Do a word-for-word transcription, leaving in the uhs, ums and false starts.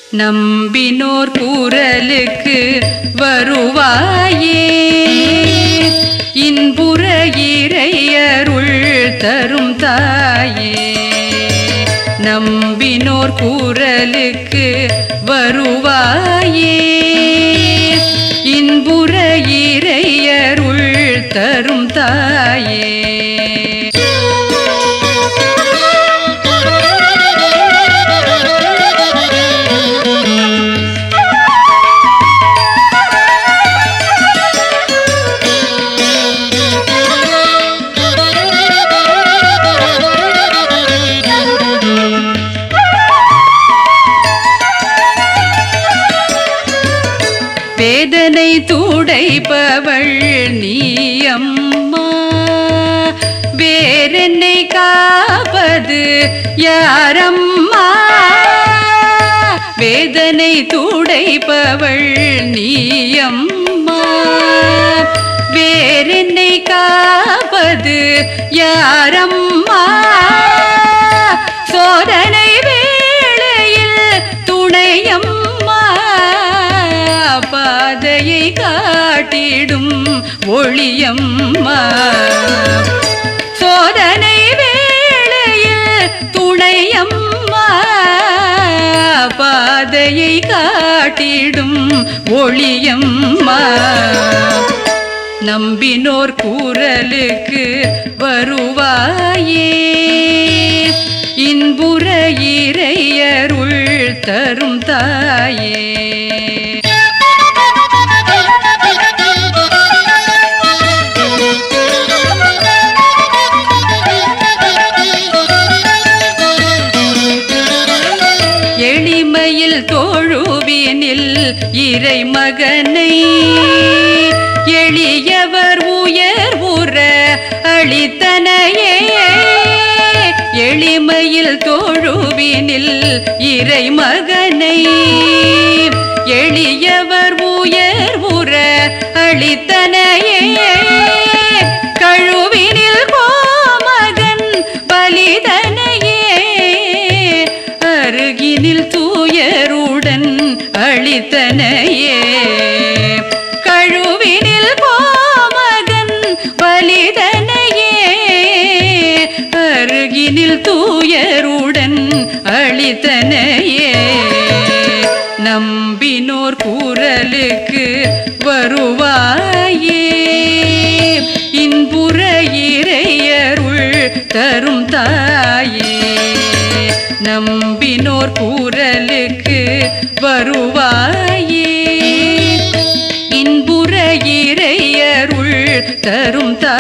நம்பினோர் கூறலுக்கு வருவாயே இன்புற இறையருள் தரும் தாயே. நம்பினோர் கூறலுக்கு வருவாயே இன்புற இறையருள் தரும் தாயே. வேதனை துடைப்பவள் நீயம்மா வேறென்னை காப்பது யாரம்மா. வேதனை துடைப்பவள் நீயம்மா வேறென்னை காப்பது யாரம்மா. சோதனை வேளையில் துணையம்மா பாதையை காட்டிடும் ஒளியம்மா. சோதனை வேளையில் துணையம்மா பாதையை காட்டிடும் ஒளியம்மா. நம்பினோர் கூறலுக்கு வருவாயே இன்புற இறையருள் தரும் தாயே. எளிமையில் தோழுவினில் இறை மகனை எளியவர் உயர்வுற அளித்தனையே. எளிமையில் தோழுவினில் இறை மகனை எளியவர் உயர்வுற அளித்தனையே. கழுவினில் கோமகன் பலிதனையே அருகினில் தூயருடன் அளித்தனையே. கழுவினில் கோமகன் பலிதனையே அருகினில் தூயருடன் அளித்தனையே. நம்பினோர் கூறலுக்கு வருவாயே இன்புற இறையருள் தரும் தாயே. நம்பினோர் கூறலுக்கு வருவாயே இன்புற இறையருள் தரும் தாயே.